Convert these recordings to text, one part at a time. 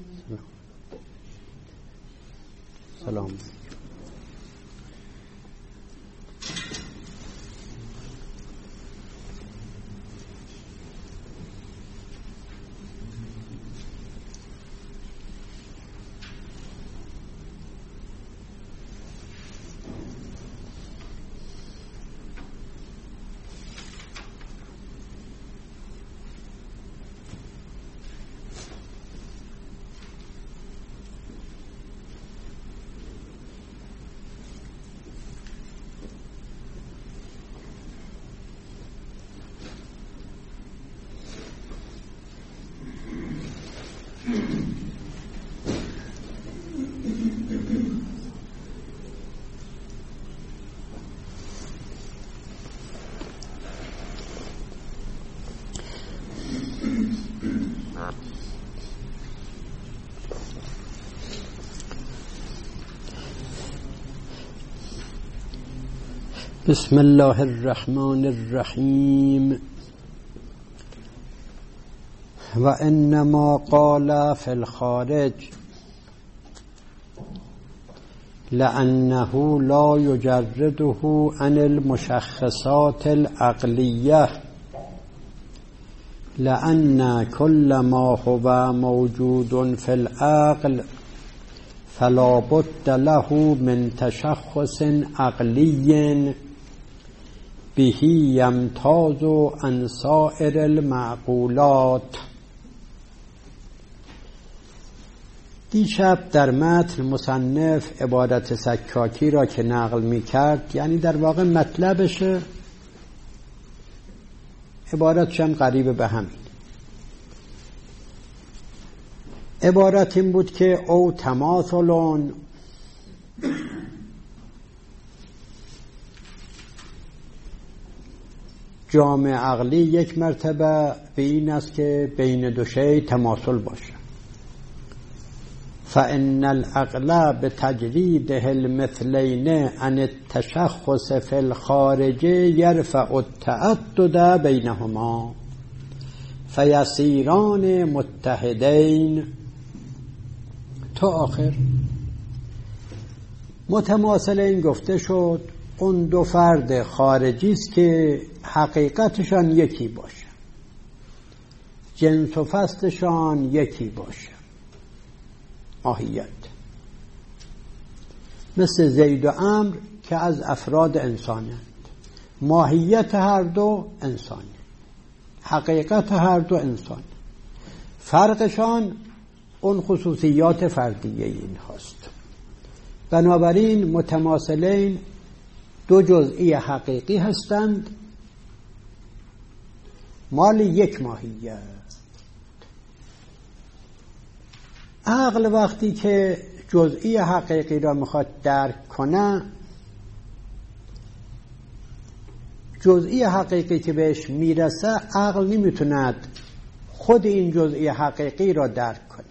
سلام. بسم الله الرحمن الرحیم. و انما قال فی الخارج لأنه لا يجرده عن المشخصات العقلیه لأن كل ما هو موجود في العقل فلا بد له من تشخص عقلی به یمتاز عن سائر المعقولات. دیشب در متن مصنف عبارت سکاکی را که نقل می کرد، یعنی در واقع مطلبش عبارتش هم قریب به همین. عبارت این بود که او تماثلون، جامع عقلی یک مرتبه به این است که بین دو شی تماثل باشه. فإن العقل بتجریده المثلین عن التشخص فی الخارج یرفع التعدد بینهما فیصیران متحدین تا آخر. متماثلین گفته شد اون دو فرد خارجی است که حقیقتشان یکی باشه، جنس و فصلشان یکی باشه، ماهیت، مثل زید و عمرو که از افراد انسانند، ماهیت هر دو انسانی، حقیقت هر دو انسان، فرقشان اون خصوصیات فردیه این هست. بنابراین متماثلین دو جزئی حقیقی هستند مال یک ماهیت. عقل وقتی که جزئی حقیقی را میخواد درک کنه، جزئی حقیقی که بهش میرسه عقل نمیتوند خود این جزئی حقیقی را درک کنه،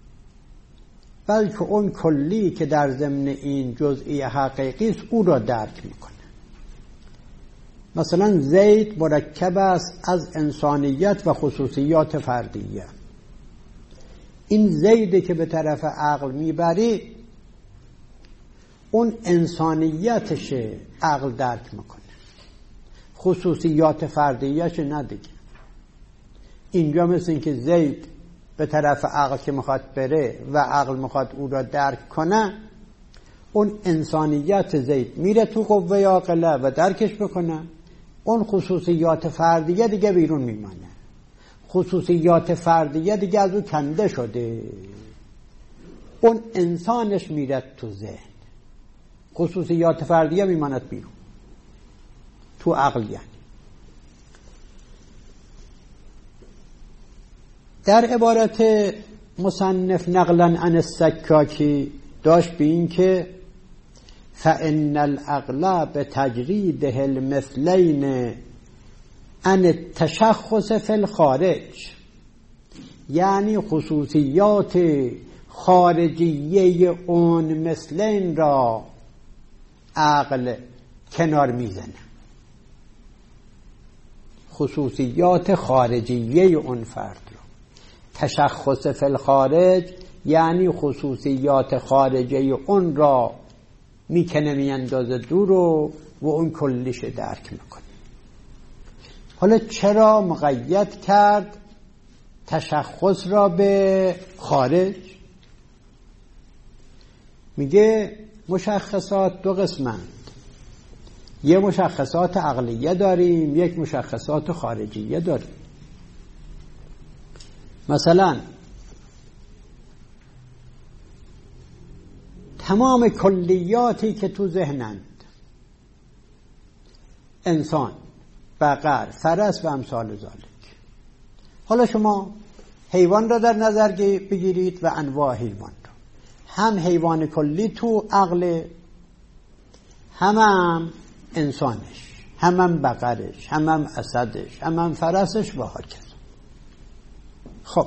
بلکه اون کلی که در ضمن این جزئی حقیقی است او را درک میکنه. مثلا زید مرکب است از انسانیت و خصوصیات فردیه. این زیده که به طرف عقل میبری اون انسانیتش عقل درک میکنه، خصوصیات فردیهش نه دیگه. اینجا مثل این که زید به طرف عقل که میخواد بره و عقل میخواد او را درک کنه، اون انسانیت زید میره تو قوه عاقله و درکش بکنه، اون خصوصیات فردیه دیگه بیرون میمانه، خصوصیات فردیه دیگه از او کنده شده، اون انسانش میره تو ذهن، خصوصیات فردیه میماند بیرون تو عقل. یعنی در عبارت مصنف نقلا عن السکاکی داشت به این که فإن العقل بتجریده المثلین عن التشخص فی الخارج، یعنی خصوصیات خارجیه اون مثلین را عقل کنار میزنه، خصوصیات خارجیه اون فرد را. تشخص فی الخارج یعنی خصوصیات خارجه اون را میکنه میاندازه دور و اون کلیش درک میکنه. حالا چرا مقید کرد تشخص را به خارج؟ میگه مشخصات دو قسمند، یه مشخصات عقلیه داریم، یک مشخصات خارجیه داریم. مثلا تمام کلیاتی که تو ذهنند، انسان، بقر، فرس و امثال ذالک. حالا شما حیوان را در نظر بگیرید و انواع حیوان را، هم حیوان کلی تو عقل، هم انسانش، هم بقرش، هم اسدش، هم فرسش و هاکذا. خب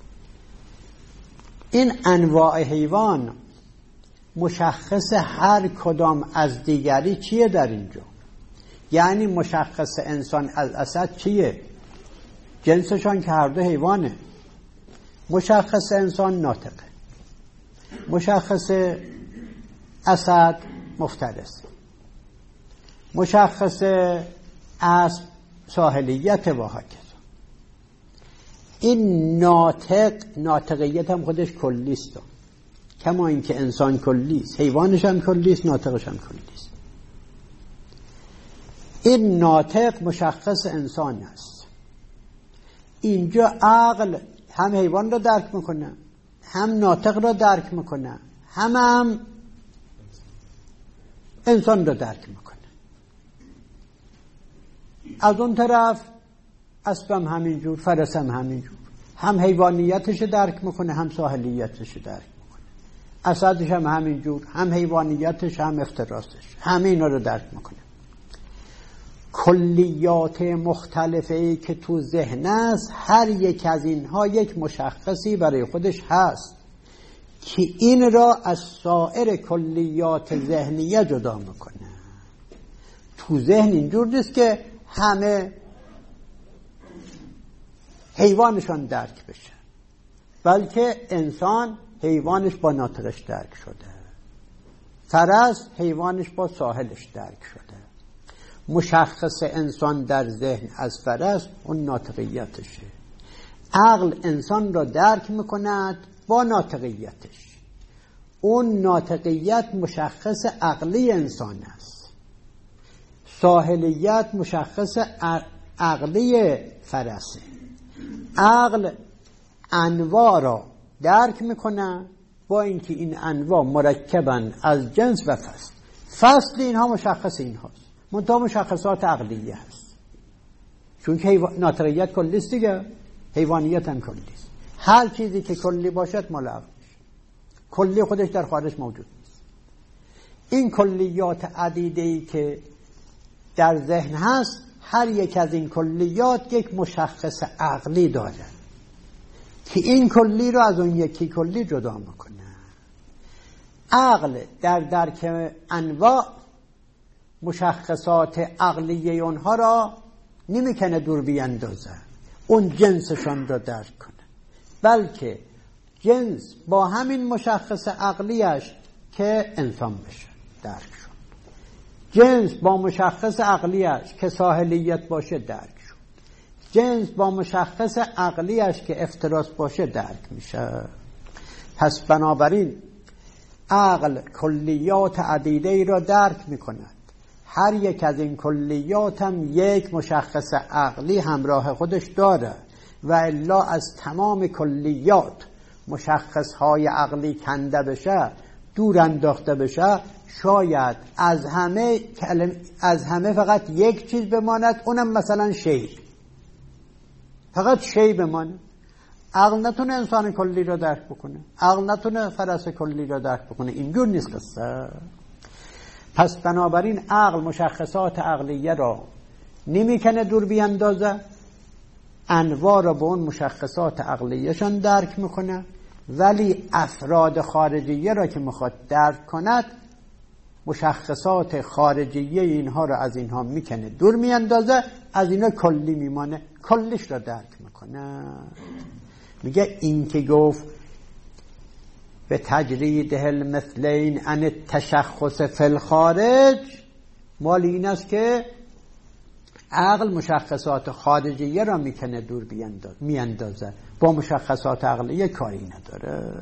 این انواع حیوان مشخص هر کدام از دیگری چیه در اینجا؟ یعنی مشخص انسان از اسد چیه؟ جنسشان که هر دو حیوانه. مشخص انسان ناطقه، مشخص اسد مفترس، مشخص اسب ساحلیت و هاکذا. این ناطقیت هم خودش کلیست، کما اینکه انسان کلیست، حیوانش هم کلیست، ناطقش هم کلیست. این ناطق مشخص انسان است. اینجا عقل هم حیوان را درک میکنه، هم ناطق را درک میکنه، هم انسان را درک میکنه. از اون طرف اسب هم همینجور، فرس هم همینجور، هم حیوانیتش درک میکنه، هم ساحلیتش درک میکنه. اسدش هم همینجور، هم حیوانیتش هم افتراسش، همه اینا رو درک میکنه. کلیات مختلفی که تو ذهن است، هر یک از اینها یک مشخصی برای خودش هست که این را از سایر کلیات ذهنیه جدا میکنه. تو ذهن اینجور نیست که همه حیوانشان درک بشه، بلکه انسان حیوانش با ناطقش درک شده، فرس حیوانش با ساحلش درک شده. مشخص انسان در ذهن از فرس اون ناطقیتشه. عقل انسان را درک میکند با ناطقیتش. اون ناطقیت مشخص عقلی انسان است، ساحلیت مشخص عقلی فرسه. عقل انواع را درک میکنه با اینکه این انواع مرکبن از جنس و فصل. فصل اینها مشخص اینهاست، منتها مشخصات عقلیه هست، چون که ناطقیت کلیست دیگه، حیوانیت هم کلیست. هر چیزی که کلی باشد مال عقل میشه، کلی خودش در خارج موجود نیست. این کلیات عدیده‌ای که در ذهن هست، هر یک از این کلیات یک مشخص عقلی داره که این کلی رو از اون یکی کلی جدا میکنه. عقل در درک انواع مشخصات عقلیه اونها را نمیکنه دور بیاندازه، اون جنسشان را درک کنه، بلکه جنس با همین مشخص عقلیش که انسان بشه درک شد، جنس با مشخص عقلیش که ساحلیت باشه درک شد، جنس با مشخص عقلیش که افتراس باشه درک میشه. پس بنابراین عقل کلیات عدیده‌ای را درک میکند، هر یک از این کلیات هم یک مشخص عقلی همراه خودش داره، و الا از تمام کلیات مشخصهای عقلی کنده بشه، دور انداخته بشه، شاید از همه فقط یک چیز بماند، اونم مثلا شی، فقط شی بمانه. عقل نتونه انسان کلی را درک بکنه، عقل نتونه فرس کلی را درک بکنه، اینجور نیست قصه. پس بنابراین عقل مشخصات عقلیه را نمیکنه دور بیاندازه، انواع را به اون مشخصات عقلیهشان درک میکنه، ولی افراد خارجیه را که میخواد درک کند، مشخصات خارجیه اینها را از اینها میکنه دور میاندازه، از اینا کلی میمانه، کلیش را درک میکنه. میگه این که گفت به تجریده المثلین عن التشخص فی الخارج، مال این است که عقل مشخصات خارجیه را میکنه دور میاندازه، با مشخصات عقلیه کاری نداره.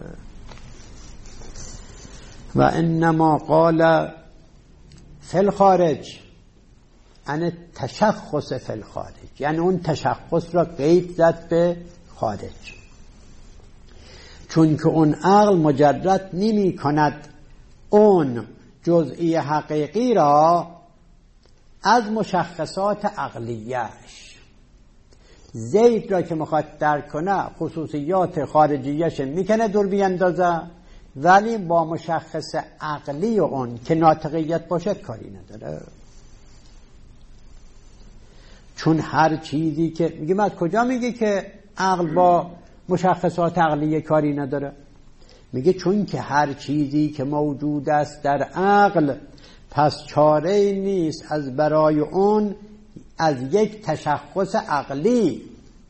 و انما قال فی الخارج عن التشخص فی الخارج، یعنی اون تشخص را قید زد به خارج، چون که اون عقل مجرد نمی کند اون جزئی حقیقی را از مشخصات عقلیش. زید را که میخواد درک کنه خصوصیات خارجیش میکنه دور بیاندازه، ولی با مشخص عقلی اون که ناطقیت باشد کاری نداره. چون هر چیزی که میگه، از کجا میگه که عقل با مشخصات عقلیه کاری نداره؟ میگه چون که هر چیزی که موجود است در عقل پس چاره نیست از برای اون از یک تشخص عقلی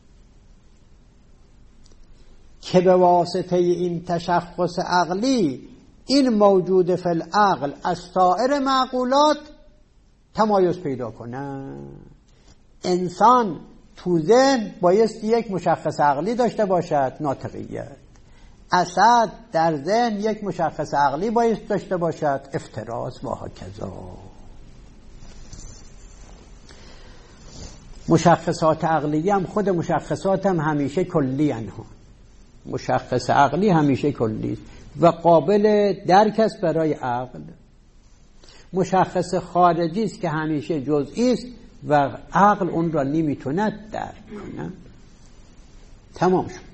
که به واسطه این تشخص عقلی این موجود فی العقل از سایر معقولات تمایز پیدا کنه. انسان تو ذهن بایستی یک مشخص عقلی داشته باشد، ناطقیت. اسد در ذهن یک مشخص عقلی بایست داشته باشد، افتراس و هکذا. مشخصات عقلی هم خود مشخصات هم همیشه کلی انها، مشخص عقلی همیشه کلی و قابل درک است برای عقل. مشخص خارجی است که همیشه جزئی است و عقل اون را نمیتونه درک کنه. تمام شد.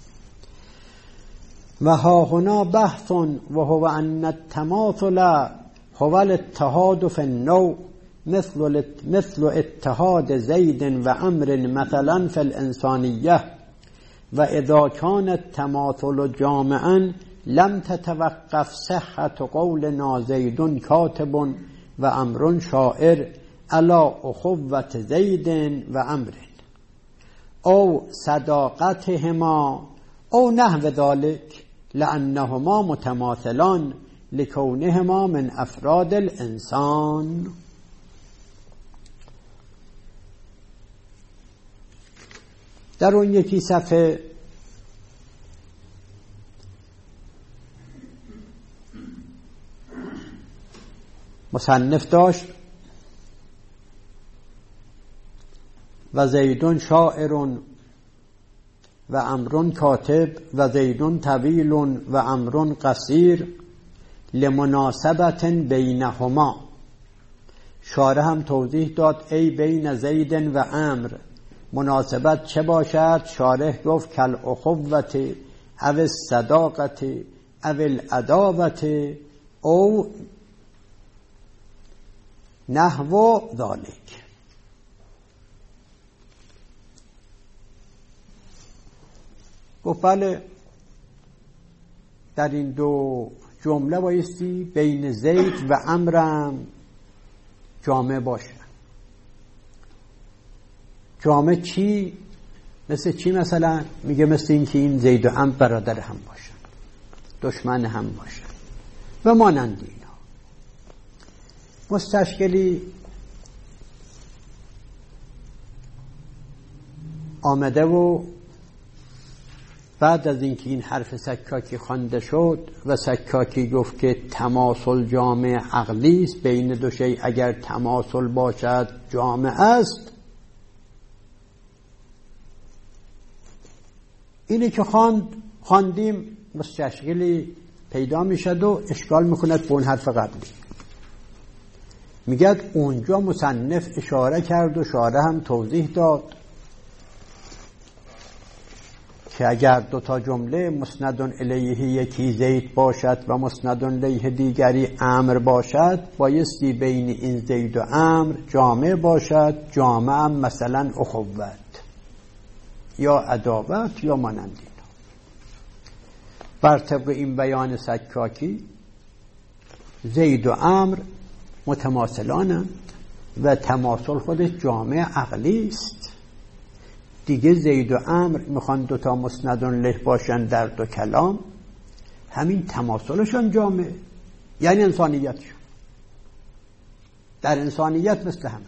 و ها هنا بحث و هو ان التماثل هو الاتحاد فی النوع مثل اتحاد زید و عمر مثلا فی الانسانیه، و اذا كان التماثل جامعا لم تتوقف صحة قولنا زید کاتب و عمر شاعر على اخوة زید و عمر او صداقتهما او نحو ذلك لأنهما متماثلان لكونهما من افراد الانسان. در اون یکی صفحه مصنف داشت و زیدون شاعر و عمرون کاتب و زیدون طویل و عمرون قصیر لمناسبت بینهما. شارح هم توضیح داد ای بین زید و عمر مناسبت چه باشد؟ شارح گفت کل اخوت او الصداقت او العداوت او نحو ذالک. گفت بله در این دو جمله بایستی بین زید و عمرم جامع باشه. جامع چی؟ مثل چی مثلا؟ میگه مثل این که این زید و عمرو برادر هم باشن، دشمن هم باشن و مانند اینا. مستشکلی آمده و بعد از اینکه این حرف سکاکی خوانده شد و سکاکی گفت که تماثل جامع عقلی است، بین دو شی اگر تماثل باشد جامع است. اینی که خواندیم مستشکلی پیدا میشد و اشکال میکند به اون حرف قبلی. میگه اونجا مصنف اشاره کرد و شارح هم توضیح داد که اگر دو تا جمله مسند الیه یکی زید باشد و مسند الیه دیگری عمر باشد، بایستی بین این زید و عمر جامع باشد. جامع هم مثلا اخوت یا عداوت یا مانند اینا. بر طبق این بیان سکاکی زید و عمر متماثلانند و تماثل خودش جامع عقلی است. دیگه زید و عمر میخوان دوتا مسند له باشن در دو کلام همین تماثلشان جامعه، یعنی انسانیتشون. در انسانیت مثل همه،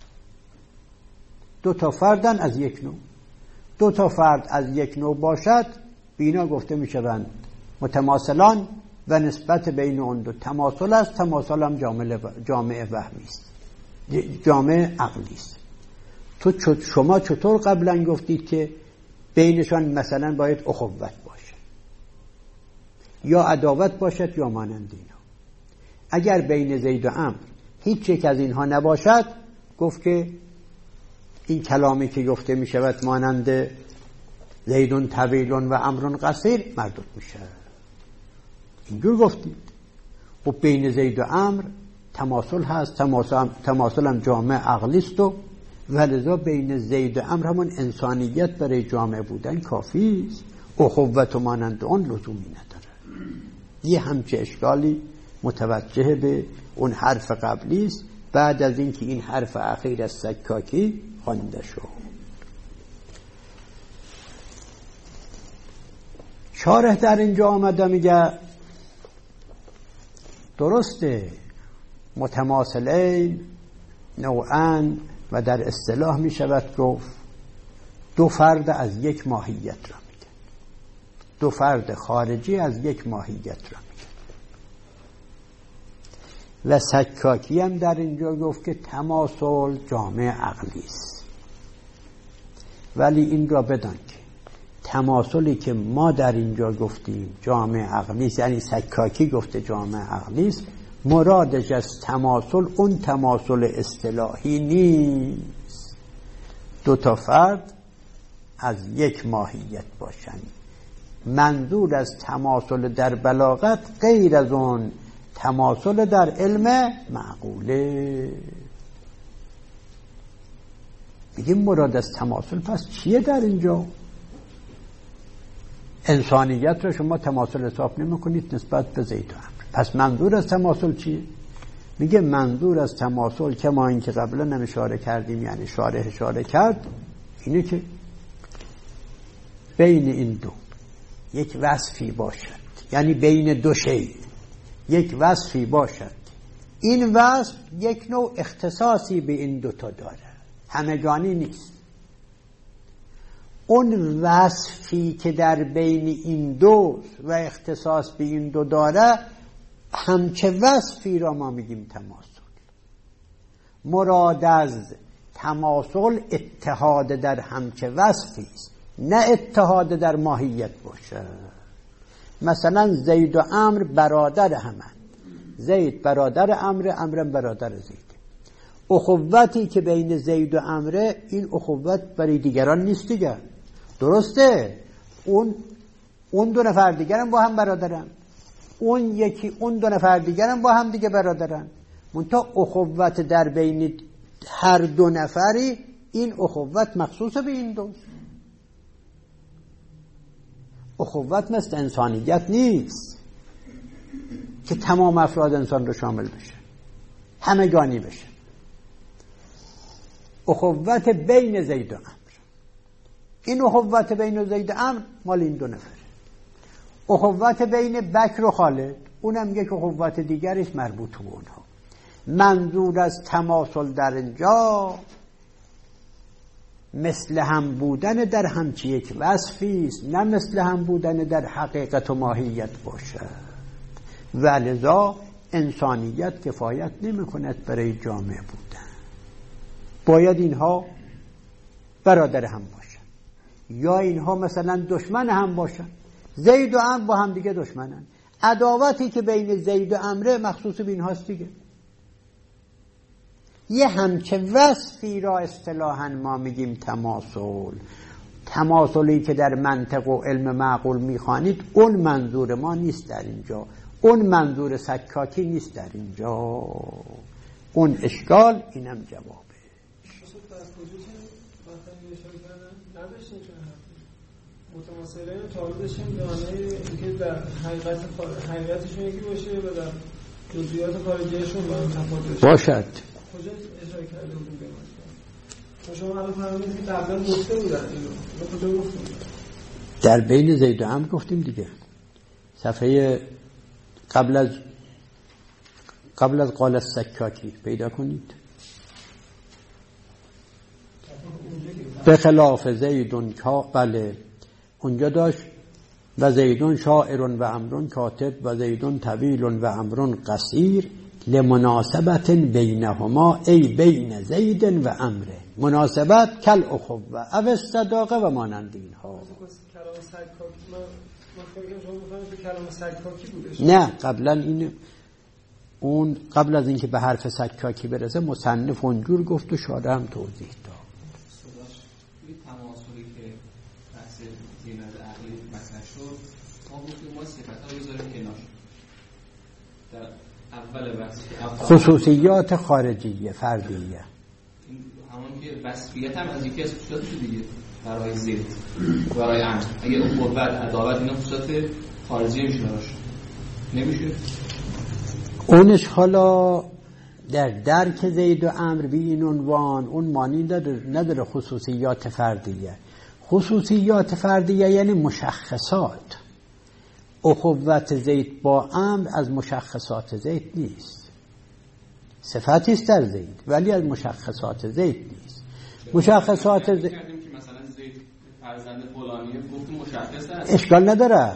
دو تا فردن از یک نوع. دو تا فرد از یک نوع باشد، بینا گفته می شوند متماثلان و نسبت بین اون دو تماثل است. تماثل هم جامعه وهمی است، جامعه عقلی است. شما چطور قبلا گفتید که بینشان مثلا باید اخوت باشه یا عداوت باشد یا مانند اینا؟ اگر بین زید و عمرو هیچ یک از اینها نباشد، گفت که این کلامی که گفته می شود مانند زیدون طویلون و عمرون قصیر مردود میشه. اینجور گفتید. و بین زید و عمرو تماثل هست، تماثل هم جامعه عقلی است و ولذا بین زید و عمرو همون انسانیت برای جامعه بودن کافی است. اخوت و مانند اون لزومی نداره. یه همچه اشکالی متوجه به اون حرف قبلی است بعد از اینکه این حرف اخیر از سکاکی خوانده شد. شارح در اینجا آمده میگه درسته متماثلین نوعاً و در اصطلاح می شود گفت دو فرد از یک ماهیت را میگه، دو فرد خارجی از یک ماهیت را میگه. و سکاکی هم در اینجا گفت که تماثل جامعه عقلی است. ولی این را بدان که تماثلی که ما در اینجا گفتیم جامعه عقلی است، یعنی سکاکی گفته جامعه عقلی است، مرادش از تماثل اون تماثل اصطلاحی نیست. دو تا فرد از یک ماهیت باشند. منظور از تماثل در بلاغت غیر از اون تماثل در علم معقوله. بگیم مراد از تماثل پس چیه در اینجا؟ انسانیت رو شما تماثل حساب نمی کنید نسبت به زید و عمرو. پس منظور از تماثل چیه؟ میگه منظور از تماثل که ما این که قبلا هم اشاره کردیم، یعنی شارح اشاره کرد، اینه که بین این دو یک وصفی باشد، یعنی بین دو شی یک وصفی باشد، این وصف یک نوع اختصاصی به این دوتا داره، همگانی نیست. اون وصفی که در بین این دو و اختصاص به این دو داره، همچه وصفی را ما میگیم تماثل. مراد از تماثل اتحاد در همچه وصفی است، نه اتحاد در ماهیت باشه. مثلا زید و عمرو برادر همند، زید برادر عمرو، عمرو برادر زید. اخوتی که بین زید و عمرو، این اخوت برای دیگران نیست دیگه، درسته؟ اون دو نفر دیگرم با هم برادرن، اون دو نفر دیگرم با هم دیگه برادرن. منتها اخوت در بین هر دو نفری، این اخوت مخصوص به این دوست. اخوت مثل انسانیت نیست که تمام افراد انسان رو شامل بشه، همگانی بشه. اخوت بین زید و عمرو، این اخوت بین زید و عمرو مال این دو نفره. اخوت بین بکر و خالد، اونم یک اخوت دیگریش مربوط به اونها. منظور از تماثل در اینجا مثل هم بودن در همچی یک وصفی است، نه مثل هم بودن در حقیقت و ماهیت باشد. ولذا انسانیت کفایت نمی کند برای جامعه بودن. باید اینها برادر هم باشن، یا اینها مثلا دشمن هم باشن. زید و عمرو با هم دیگه دشمنن. عداوتی که بین زید و عمرو مخصوص به اینهاست دیگه. یه همچه وصفی را اصطلاحاً ما میگیم تماثل. تماثلی که در منطق و علم معقول میخوانید، اون منظور ما نیست در اینجا، اون منظور سکاکی نیست در اینجا. اون اشکال اینم جوابه. متماثلین و تعارضشون به معنای اینکه در حقیقتشون یکی باشه و در جزئیات خارجیشون با هم تفاوت باشد. کجا اشاره کرده بودیم به ما؟ شما الان فرمودید که قبلا گفته بودن اینو کجا گفتیم؟ در بین زید و عمرو گفتیم دیگه. صفحه قبل از قال السکاکی پیدا کنید. به خلاف زیدون بله اونجا داشت و زیدون شاعر و امرون کاتب و زیدون طویل و امرون قصیر لمناسبت بینهما ای بین زید و امره. مناسبت کل اخوه او صداقه و مانند اینها. نه قبلا اون قبل از اینکه به حرف سکاکی برسه مصنف اونجور گفت و شارح هم توضیح داد. تماسلی که بحث زینت عقلی مطرح شد ما گفتیم ما صفت ها بذاریم کنار. در اول بحث خصوصیات خارجیه فردیه، همون که وصفیت هم از یکی از خصوصیاتش دیگه برای زید برای امر. اگه قوت عدالت اینا خصوصیات خارجی میشه براش نمیشه. اونش حالا در درک زید و امر بی این عنوان اون معنی نداره خصوصیات فردیه. خصوصیات فردیه یعنی مشخصات. اخوت زید با امر از مشخصات زید نیست، صفتی است در زید ولی از مشخصات زید نیست. مشخصات زید کردیم که مثلا زید فرزند فلانیه گفتیم مشخص است، اشکال نداره.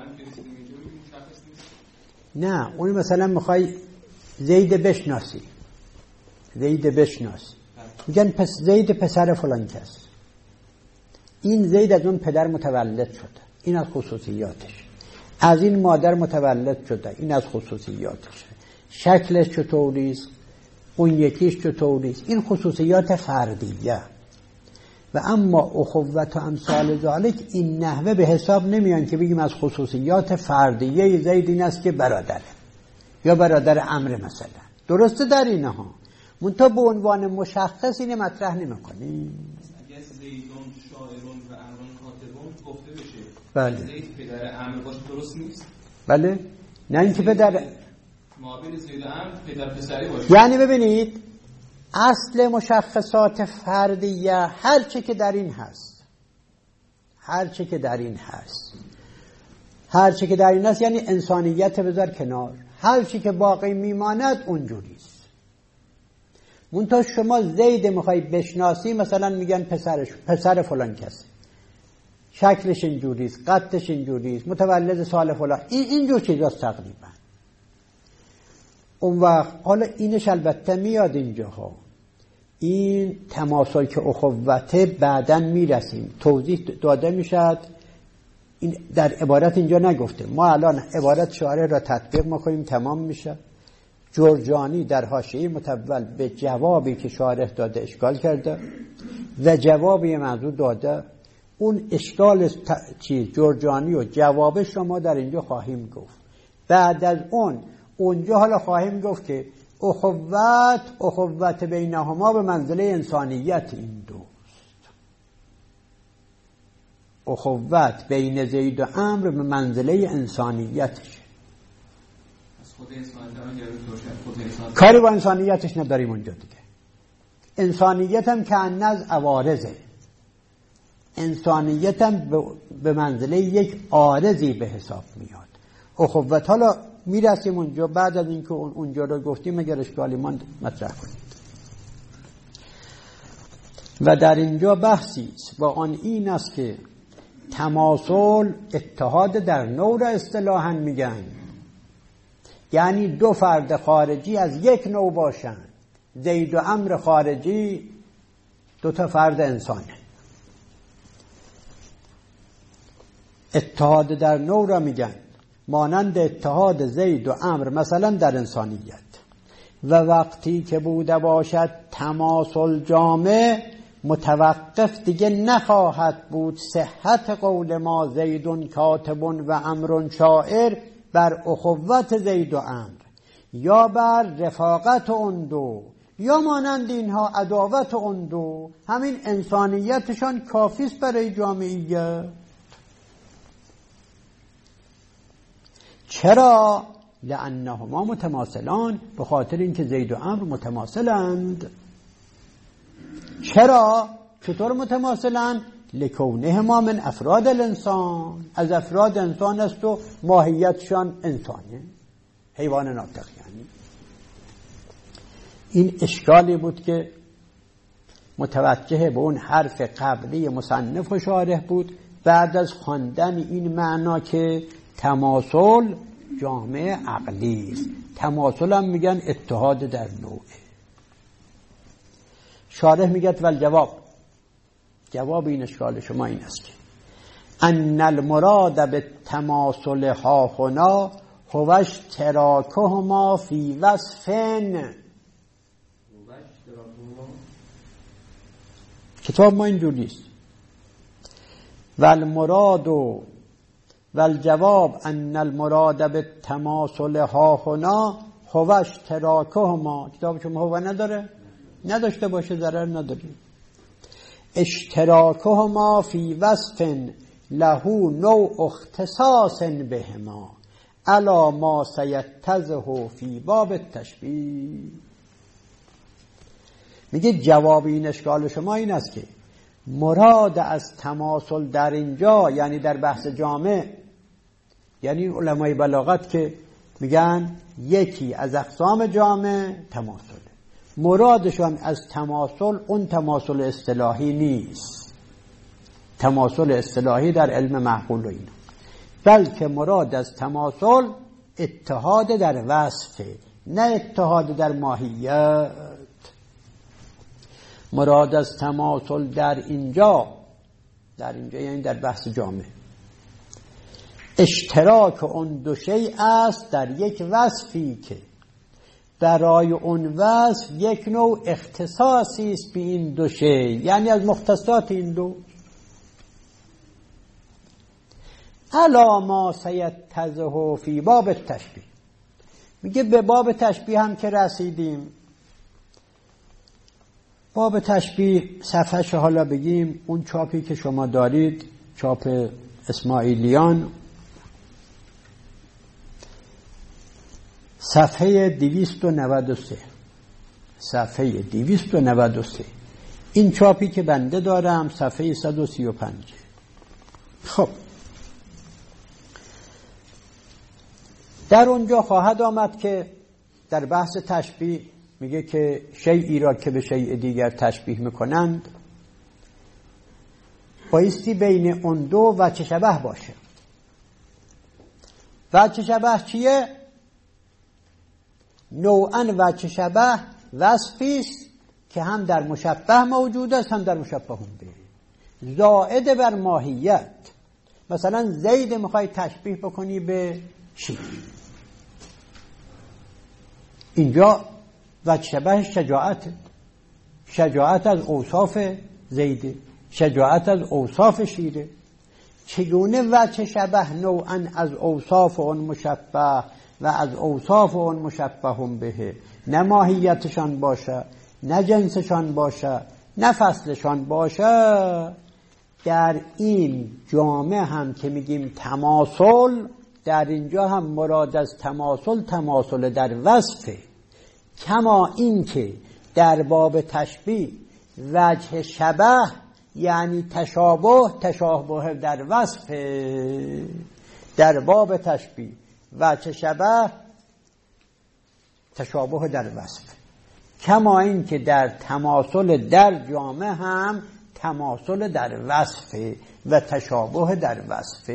نه اون مثلا میخوای زید بشناسی، زید بشناسی میگن پس زید پسر فلان کس، این زید از اون پدر متولد شده، این از خصوصیاتش. از این مادر متولد شده، این از خصوصیاتش. شکلش چطوریست، اون یکیش چطوریست، این خصوصیات فردیه. و اما اخوت و امثال ذالک این نحوه به حساب نمیان که بگیم از خصوصیات فردیه زید این است که برادره یا برادر امر مثلا. درسته در اینها منتها به عنوان مشخص اینه مطرح نمی‌کنیم. اگه زیدون شاعرون و امرون کاتبون گفته بشه بله زید پدر امر باشه درست نیست؟ بله نه اینکه پدر معابر زید و امر پدر پسری باشه. یعنی ببینید اصل مشخصات فردیه هر چه که در این هست، هر چه که در این هست، هر چه که در این هست یعنی انسانیت بذار کنار، هر چی که باقی میماند اونجوریست. منتها شما زید میخوای بشناسی مثلا میگن پسر فلان کسی، شکلش اینجوریست، قدش اینجوریست، متولد سال فلان، اینجور چیزاست تقریبا. اون وقت حالا اینش البته میاد اینجاها، این تماسل که اخوته بعداً میرسیم توضیح داده میشد. این در عبارت اینجا نگفته، ما الان عبارت شارح را تطبیق میکنیم تمام میشه. جرجانی در حاشیه متول به جوابی که شارح داده اشکال کرده و جوابی موضوع داده. اون اشکال جرجانی و جوابش را ما در اینجا خواهیم گفت. بعد از اونجا حالا خواهیم گفت که اخوت بینهما به منزله انسانیت این دوست. اخوت بین زید و امر به منزله انسانیتش. کاری با انسانیتش نداریم اونجا دیگه. انسانیت هم که از عوارضه، انسانیت هم به منزله یک عارضی به حساب میاد. اخوت حالا میرسیم اونجا، بعد از اینکه اونجا رو گفتیم اگر اشکالی ماند مطرح کنید. و در اینجا بحثی است با آن این است که تماسل اتحاد در نوع را اصطلاحاً میگن، یعنی دو فرد خارجی از یک نوع باشند. زید و امر خارجی دو تا فرد انسانه. اتحاد در نوع را میگن مانند اتحاد زید و امر مثلا در انسانیت. و وقتی که بوده باشد تماسل جامع، متوقف دیگه نخواهد بود صحت قول ما زیدون کاتب و امرون شاعر بر اخوت زید و امر، یا بر رفاقت اون دو، یا مانند اینها عداوت اون دو. همین انسانیتشان کافیست برای جامعیت. چرا؟ لأنهما متماثلان، به خاطر اینکه زید و امر متماثلند. چرا؟ چطور متماثلند؟ لکونه ما من افراد الانسان، از افراد انسان است و ماهیتشان انسانه، حیوان ناطق. یعنی این اشکالی بود که متوجه به اون حرف قبلی مصنف و شارح بود بعد از خواندن این معنا که تماثل جامعه عقلی است. تماثل هم میگن اتحاد در نوع. شارح میگه والجواب، جواب این اشکال شما این است که ان المراد به تماثل ها هنا هو اشتراکهما فی وصف. کتاب ما اینجور نیست. والمراد والجواب ان المراد به تماثل ها هنا هو اشتراکهما. کتاب شما هو نداره؟ نداشته باشه ضرر نداریم. اشتراکهما فی وصف له نوع اختصاص بهما علی ما سیتضح فی باب التشبیه. میگه جواب این اشکال شما این است که مراد از تماثل در اینجا یعنی در بحث جامع، یعنی علمای بلاغت که میگن یکی از اقسام جامع تماثله، مرادشان از تماثل اون تماثل اصطلاحی نیست، تماثل اصطلاحی در علم معقول و اینا، بلکه مراد از تماثل اتحاد در وصفه، نه اتحاد در ماهیت. مراد از تماثل در اینجا یعنی در بحث جامع اشتراک اون دو شیء است در یک وصفی که برای اون وصف یک نوع اختصاصی است به این دو شیء، یعنی از مختصات این دو. علی ما سیتضح فی باب التشبیه. میگه به باب تشبیه هم که رسیدیم، باب تشبیه صفحهش حالا بگیم، اون چاپی که شما دارید چاپ اسماعیلیان صفحه 293 صفحه 293 این چاپی که بنده دارم صفحه 135. خب در اونجا خواهد آمد که در بحث تشبیه میگه که شیئی را که به شیء دیگر تشبیه میکنند بایستی بین اون دو وجه شبه باشه. وجه شبه چیه؟ نوعاً وجه شبه وصفی است که هم در مشبه موجود است هم در مشبه به، زائد بر ماهیت. مثلا زید میخوای تشبیه بکنی به شیر، اینجا وجه شبه شجاعت از اوصاف زیده، شجاعت از اوصاف شیره. چگونه وجه شبه نوعاً از اوصاف اون مشبه و از اوصاف اون مشبه به، نه ماهیتشان باشه، نه جنسشان باشه، نه فصلشان باشه. در این جامعه هم که میگیم تماثل، در اینجا هم مراد از تماثل در وصفه، کما این که در باب تشبیه وجه شبه یعنی تشابه در وصفه. در باب تشبیه وجه شبه تشابه در وصف، کما این که در تماثل در جامعه هم تماثل در وصف و تشابه در وصف،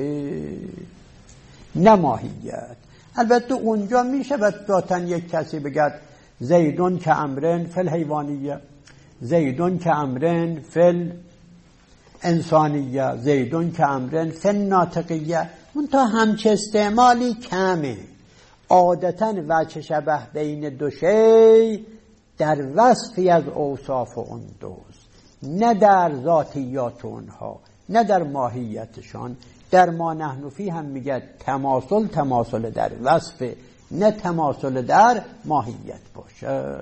نه ماهیت. البته اونجا میشه ذاتاً یک کسی بگد زیدون که امرن فل حیوانیه، زیدون که امرن فل انسانیه، زیدون که امرن فل ناطقیه. منتها همچه استعمالی کمه. عادتاً وجه شبه بین دو شی در وصفی از اوصاف اون دوست، نه در ذاتیات اونها، نه در ماهیتشان. در ما نحن فی هم میگه تماثل در وصف، نه تماثل در ماهیت باشه.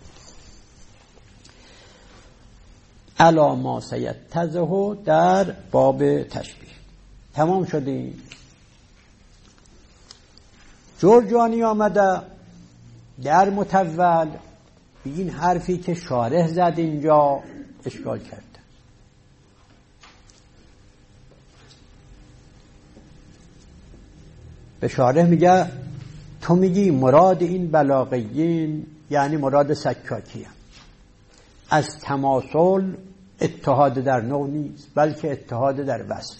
علی ما سیتضح در باب تشبیه. تمام شدیم. جرجانی آمده در متول به این حرفی که شارح زد اینجا اشکال کرده. به شارح میگه تو میگی مراد این بلاغیین یعنی مراد سکاکی هم. از تماثل اتحاد در نوع نیست بلکه اتحاد در وصف.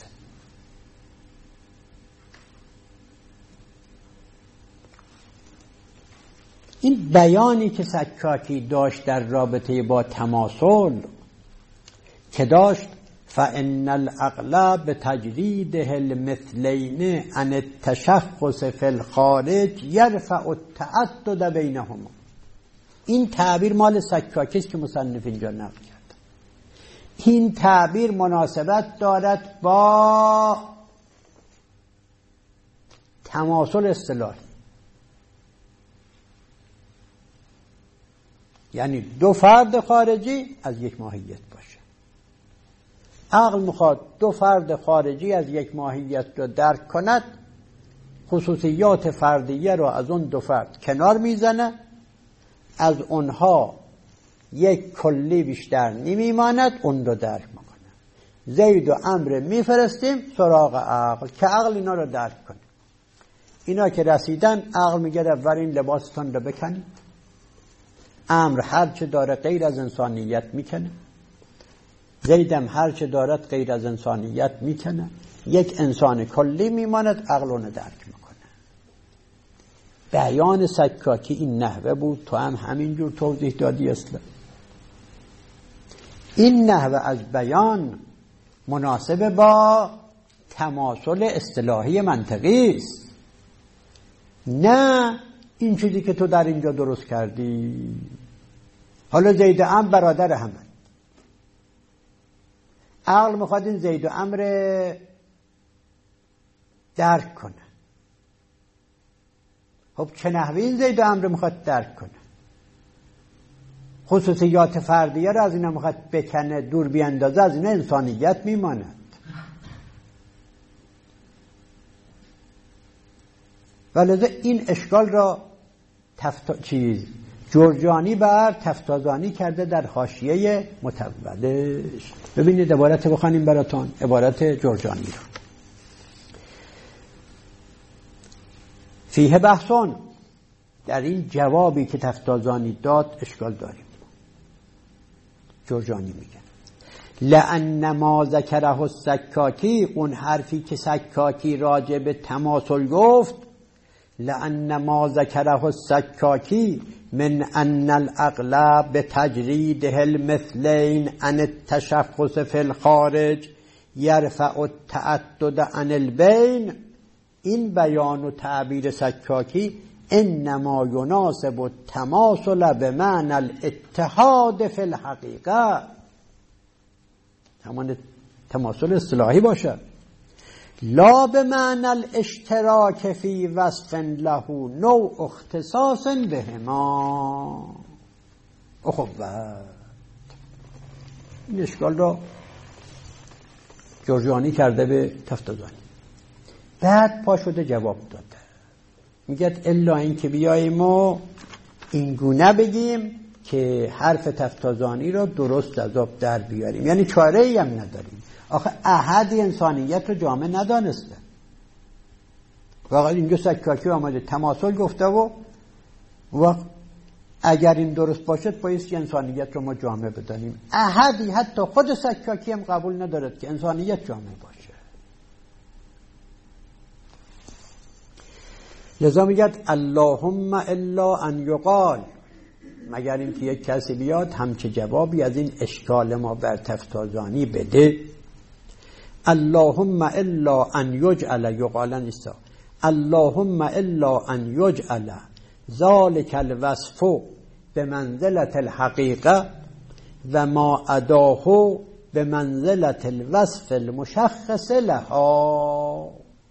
این بیانی که سکاکی داشت در رابطه با تماثل که داشت فإن العقل بتجریده المثلین عن التشخص فی الخارج یرفع التعدد بینهما. این تعبیر مال سکاکی است که مصنف اینجا نقل کرد. این تعبیر مناسبت دارد با تماثل اصطلاحی، یعنی دو فرد خارجی از یک ماهیت باشه. عقل میخواد دو فرد خارجی از یک ماهیت رو درک کند، خصوصیات فردیه رو از اون دو فرد کنار میزنه، از اونها یک کلی بیشتر نمیماند، اون رو درک میکنه. زید و عمرو میفرستیم سراغ عقل که عقل اینا رو درک کنه. اینا که رسیدن عقل میگه اولین لباستان رو بکنید. امر هر چه داره غیر از انسانیت میکنه، زیدم هر چه دارد غیر از انسانیت میکنه، یک انسان کلی میماند، عقل اون درک میکنه. بیان سکاکی این نحوه بود، تو هم همینجور توضیح دادی اصلا. این نحوه از بیان مناسب با تماثل اصطلاحی منطقی است، نه این چیزی که تو در اینجا درست کردی. حالا زید و عمرو برادر همه، عقل میخواد این زید و عمرو درک کنه. خب چه نحوی این زید و عمرو میخواد درک کنه؟ خصوصیات فردیه رو از اینا میخواد بکنه، دور بیاندازه، از اینا انسانیت میماند. ولذا این اشکال را جرجانی بر تفتازانی کرده در حاشیه متولش. ببینید عبارت بخوانیم براتون، عبارت جرجانی رو. فیه بحثان، در این جوابی که تفتازانی داد اشکال داریم. جرجانی میگه لأن ما ذکره السکاکی، اون حرفی که سکاکی راجع به تماثل گفت، لأن ما ذکره السکاکی من ان العقل بتجریده المثلین عن التشخص فی الخارج یرفع التعدد عن البین. این بیان و تعبیر سکاکی انما یناسب التماثل بمعنى الاتحاد فی الحقیقه، همان تماثل اصطلاحی باشه، لا بمعنى الاشتراک فی وصف له نوع اختصاص بهما. اخوت این اشکال را جرجانی کرده به تفتازانی. بعد پا شده جواب داده، میگه الا این که بیاییم و اینگونه بگیم که حرف تفتازانی را درست از آب در بیاریم، یعنی چاره ای هم نداریم. آخه احد انسانیت رو جامع ندانسته. واقعا اینجا سکاکی آمده تماثل گفته و اگر این درست باشد بایستی انسانیت رو ما جامع بدانیم. احدی حتی خود سکاکی هم قبول ندارد که انسانیت جامع باشه. لذا میگد اللهم الا ان یقال، مگر اینکه یک کسی بیاد همچه جوابی از این اشکال ما بر تفتازانی بده. اللهم الا ان یجعل، یقالا نیستا، اللهم الا ان یجعل ذالک الوصف بمنزلة الحقیقه و ما اداه بمنزلة الوصف المشخص لها.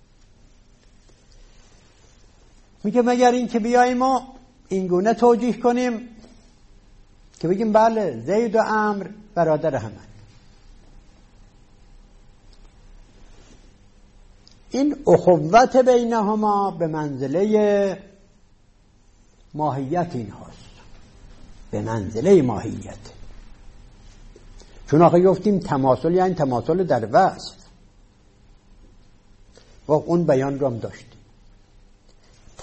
میگه مگر این که بیاییم و اینگونه توجیه کنیم که بگیم بله زید و عمرو برادر همه، این اخوت بینهما به منزله ماهیت این هاست، به منزله ماهیت. چون آخه گفتیم تماثل یعنی تماثل در وصف و اون بیان رو هم داشتیم.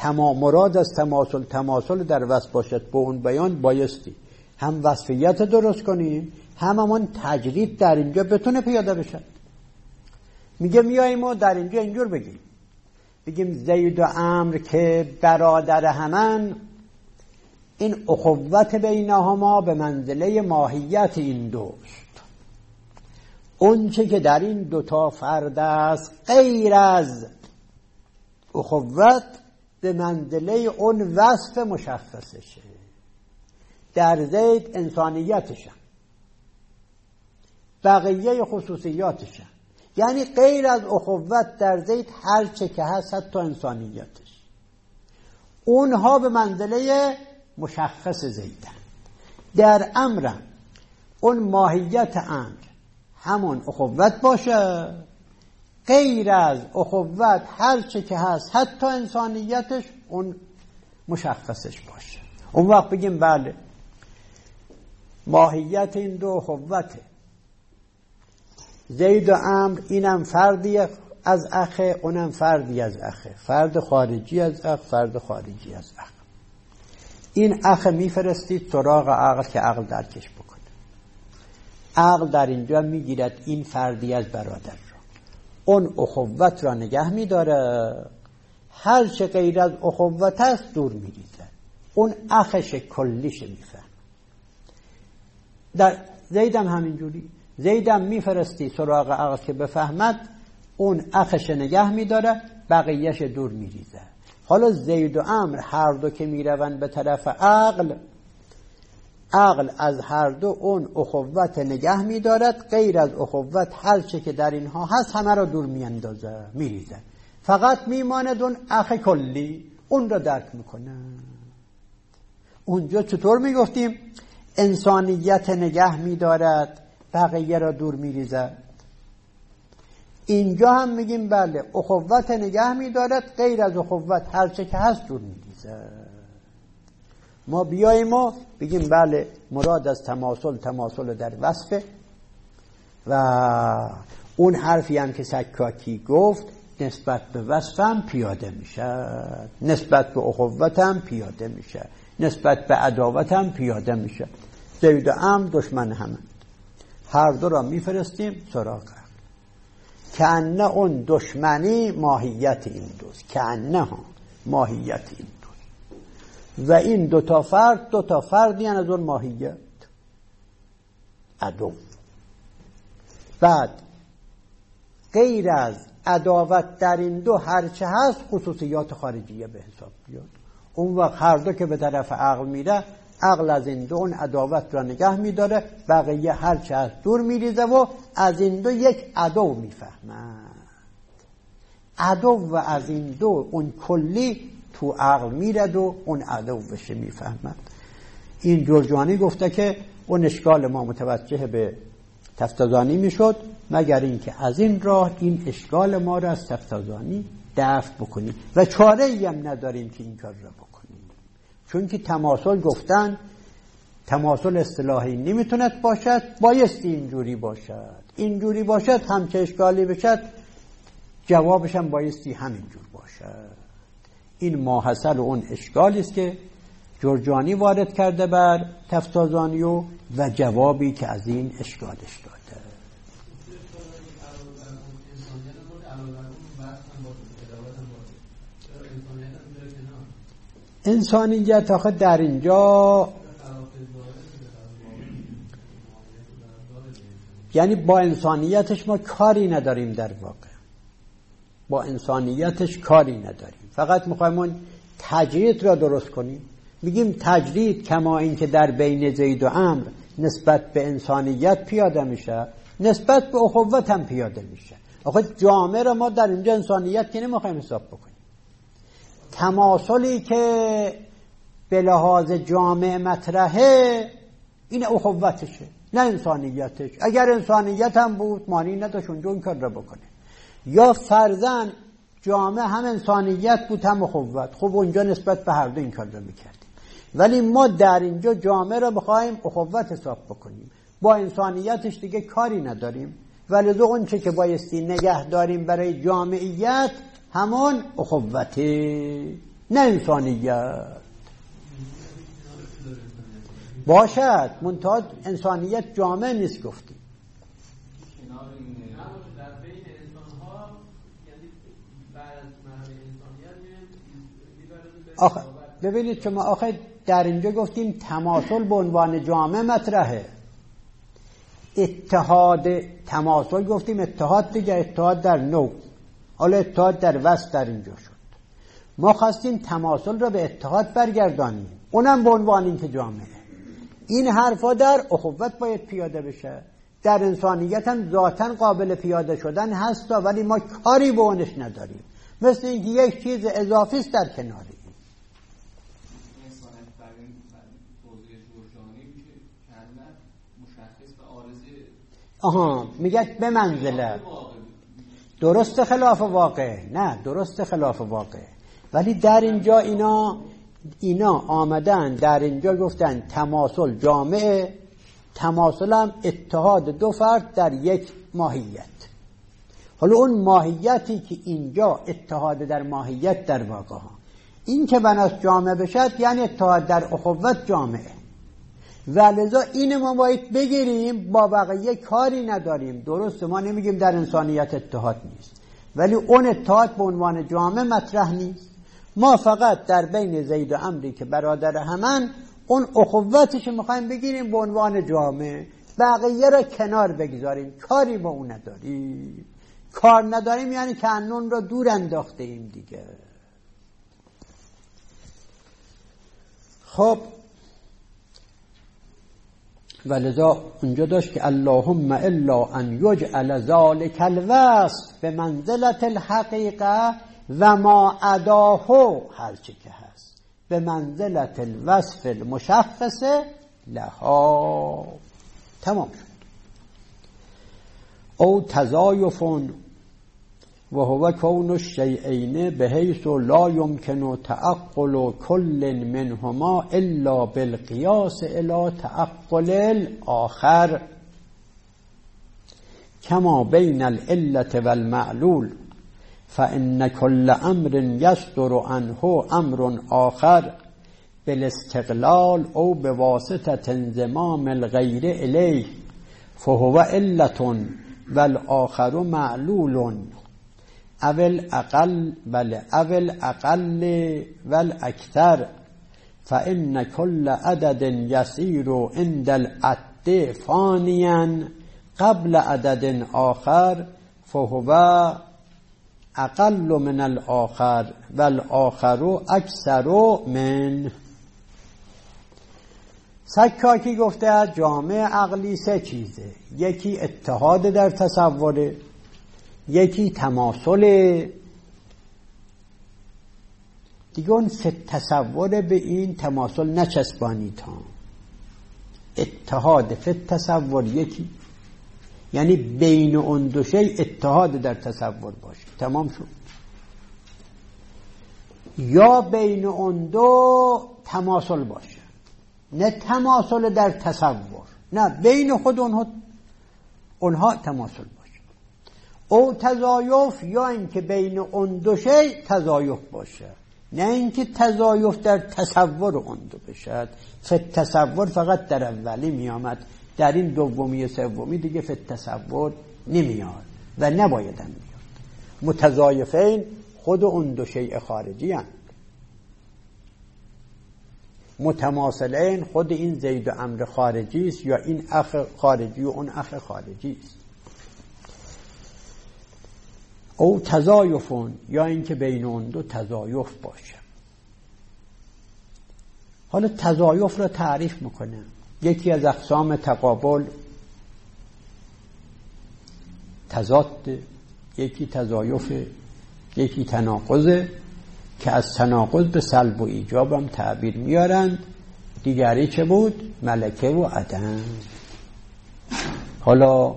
مراد از تماسل در وصف باشد با اون بیان بایستی هم وصفیت درست کنیم، هم همون تجرید در اینجا بتونه پیاده بشد. میگه میاییم و در اینجا اینجور بگیم زید و عمرو که برادر همن، این اخوت بینهما به منزله ماهیت این دوست. اون چه که در این دوتا فرد است غیر از اخوت به منزله اون وصف مشخصشه. در زید انسانیتشن، بقیه خصوصیاتشن، یعنی غیر از اخوت در زید هر چه که هست حتی انسانیتش، اونها به منزله مشخص زیدن. در امر اون ماهیت امر همون اخوت باشه، غیر از اخوت هر چه که هست حتی انسانیتش اون مشخصش باشه. اون وقت بگیم بله ماهیت این دو اخوته، زید و عمرو اینم فردی از اخه، اونم فردی از اخه، فرد خارجی از اخ، فرد خارجی از اخ. این اخ میفرستید سراغ عقل که عقل درکش بکنه. عقل در اینجا میگیرد این فردی از برادر را، اون اخوت را نگه میداره، هر چه غیر از اخوت است دور میریزه، اون اخش کلیش میفهم. در زیدم همینجوری، زیدم میفرستی سراغ عقل که بفهمد، اون اخش نگه میداره، بقیهش دور میریزه. حالا زید و عمرو هر دو که میروند به طرف عقل، عقل از هر دو اون اخوت نگه میدارد، غیر از اخوت هر چه که در اینها هست همه را دور میاندازه، میریزه، فقط میماند اون اخ کلی، اون را درک میکنه. اونجا چطور میگفتیم انسانیت نگه میدارد، بقیه را دور میریزه. اینجا هم میگیم بله اخوت نگه میدارد، غیر از اخوت هر چه که هست دور میریزه. ما بیاییم و بگیم بله مراد از تماسل در وصفه، و اون حرفی هم که سکاکی گفت نسبت به وصف هم پیاده میشه، نسبت به اخوت هم پیاده میشه، نسبت به عداوت هم پیاده میشه. زید و عمرو دشمن همه، هر دو را میفرستیم سراغ عقل، کأنه اون دشمنی ماهیت این دوست، کأنه ها ماهیت این دوست، و این دوتا فردی از اون ماهیت عدو. بعد غیر از عداوت در این دو هرچه هست خصوصیات خارجیه به حساب بیاد. اون وقت هر دو که به طرف عقل میره، عقل از این دو اون عداوت را نگه میداره، بقیه هرچه هست دور میریزه و از این دو یک عدو میفهمند. عدو و از این دو اون کلی تو عقل میرد و اون عدو بشه میفهمند. این جرجانی گفته که اون اشکال ما متوجه به تفتازانی میشد، مگر اینکه از این راه این اشکال ما را از تفتازانی دفع بکنیم، و چاره ای هم نداریم که این کار را بکنیم. چون که تماسل گفتن تماسل اصطلاحی نمیتوند باشد، بایستی اینجوری باشد. اینجوری باشد هم چه اشکالی بشد، جوابش هم بایستی همینجور باشد. این ماحصل اون اشکالی است که جرجانی وارد کرده بر تفتازانی و جوابی که از این اشکالش داده. انسانیت آخه در اینجا یعنی با انسانیتش ما کاری نداریم، در واقع با انسانیتش کاری نداریم، فقط میخوایم اون تجرید را درست کنیم. میگیم تجرید کما این که در بین زید و عمرو نسبت به انسانیت پیاده میشه، نسبت به اخوت هم پیاده میشه. آخه جامعه را ما در اینجا انسانیت که نمیخوایم حساب بکنیم. تماسلی که به لحاظ جامعه مطرحه این اخوتشه نه انسانیتش. اگر انسانیت هم بود معنی نداشت اونجا این کار را بکنه. یا فرضاً جامعه هم انسانیت بود هم اخوت، خب اونجا نسبت به هر دو این کار را میکردیم. ولی ما در اینجا جامعه را بخوایم اخوت حساب بکنیم، با انسانیتش دیگه کاری نداریم، ولی اون چه که بایستی نگه داریم برای جامعیت همون اخوته. نه انسانیت. باشد منتها انسانیت جامع نیست. گفتیم آخه ببینید که ما آخه در اینجا گفتیم تماسل به عنوان جامع مطرحه. اتحاد تماسل گفتیم اتحاد دیگه، اتحاد در نوع، حالا اتحاد در وصف در اینجا شد. ما خواستیم تماسل را به اتحاد برگردانیم، اونم به عنوان این که جامعه. این حرفا در اخوت باید پیاده بشه، در انسانیت هم ذاتاً قابل پیاده شدن هست، ولی ما کاری به اونش نداریم، مثل اینکه یک چیز اضافی است در کناری. میگه به منزله درست خلاف واقع، نه درست خلاف واقع، ولی در اینجا اینا آمدن در اینجا گفتن تماسل جامعه، تماسل هم اتحاد دو فرد در یک ماهیت. حالا اون ماهیتی که اینجا اتحاد در ماهیت در واقع ها، این که بناس جامعه بشد یعنی اتحاد در اخوت جامعه، ولذا این ما باید بگیریم، با بقیه کاری نداریم. درسته ما نمیگیم در انسانیت اتحاد نیست، ولی اون اتحاد به عنوان جامعه مطرح نیست. ما فقط در بین زید و عمری که برادر همن اون اخوتش میخوایم بگیریم به عنوان جامعه، بقیه را کنار بگذاریم، کاری با اون نداریم. کار نداریم یعنی کانون را دور انداخته ایم دیگه. خب ولذا اونجا داشت که اللهم الا ان یجعل ذلک الوصف به منزلت الحقیقه و ما اداه، هرچی که هست به منزلت الوصف المشخص لها. تمام شد. او تضایفون و هو کون الشیئین بحیث لا یمکن تعقل کل منهما الا بالقیاس الی تعقل الاخر، کما بین العلة والمعلول، فإن كل امر يصدر عنه امر آخر بالاستقلال او بواسطة انضمام الغیر الیه فهو علة والآخر معلول اول اقل والاکثر، فإن كل عدد يصير عند العد فانيا قبل عدد آخر فهو اقل من الآخر والآخر اکثر من. سکاکی گفته جامع عقلی سه چیزه، یکی اتحاد در تصوره، یکی تماسل دیگه. اون تصور به این تماسل نچسبانید ها. اتحاد فی تصور یکی، یعنی بین اون دو شی اتحاد در تصور باشه، تمام شد. یا بین اون دو تماسل باشه، نه تماسل در تصور، نه بین خود اونها تماسل باشه. او تضایف، یا اینکه بین اون دو شی تضایف باشه، نه اینکه تضایف در تصور اون دو بشه. تصور فقط در اولی می آمد، در این دومی سومی دیگه تصور نمیاد و نباید هم میاد. متضایفین خود اون دو شیء خارجی هستند، متماثلین خود این زید و عمرو خارجی است، یا این اخ خارجی و اون اخ خارجی است. او تضایفون، یا اینکه بین اون دو تضایف باشه. حالا تضایف را تعریف میکنه. یکی از اقسام تقابل تضاد، یکی تضایف، یکی تناقض، که از تناقض به سلب و ایجاب هم تعبیر میارند. دیگری چه بود؟ ملکه و عدم. حالا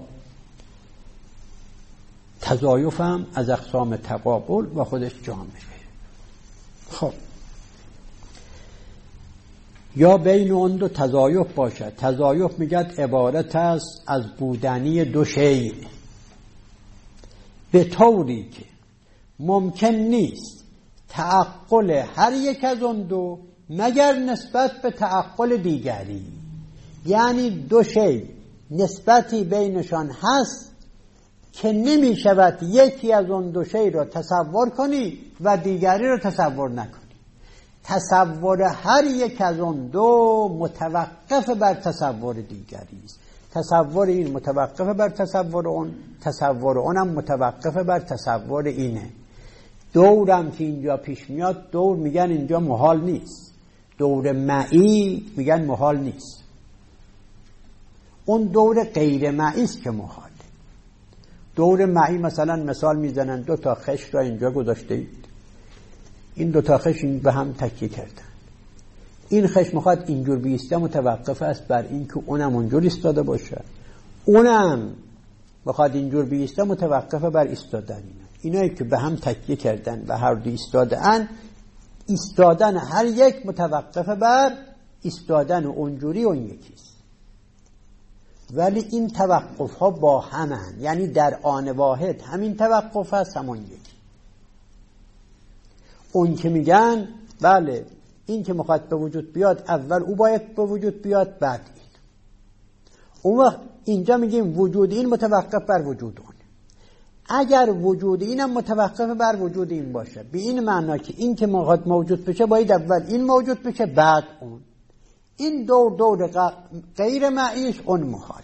تضایف هم از اقسام تقابل و خودش جامعه. خب یا بین اون دو تضایف باشد. تضایف میگد عبارت است از بودنی دو شیء به طوری که ممکن نیست تعقل هر یک از اون دو مگر نسبت به تعقل دیگری. یعنی دو شی نسبتی بینشان هست که نمی شود یکی از اون دو شی را تصور کنی و دیگری را تصور نکنی. تصور هر یک از اون دو متوقف بر تصور دیگری است. تصور این متوقف بر تصور اون، تصور اونم متوقف بر تصور اینه. دورم که اینجا پیش میاد، دور میگن اینجا محال نیست، دور معی میگن محال نیست. اون دور غیر معی است که محاله. دور معی مثلا مثال میزنن 2 تا خش را اینجا گذاشته اید، این 2 تا خش این به هم تکیه کردن، این خش میخواد اینجور بیسته، متوقف است بر این که اونم اونجور ایستاده باشه، اونم میخواد اینجور بیسته، متوقف بر ایستادن اینایی که به هم تکیه کردن و هر دو ایستادن. ایستادن هر یک متوقف بر ایستادن اونجوری اون یکیست، ولی این توقف ها با همن، یعنی در آن واحد همین توقف هست، همون یکی. اون که میگن بله این که میخواد به وجود بیاد اول او باید به وجود بیاد بعد این. اون وقت اینجا میگیم وجود این متوقف بر وجود اون. اگر وجود اینم متوقف بر وجود این باشه، به این معنا که این که میخواد موجود بشه باید اول این موجود بشه بعد اون. این دور غیر معیش اون محاله.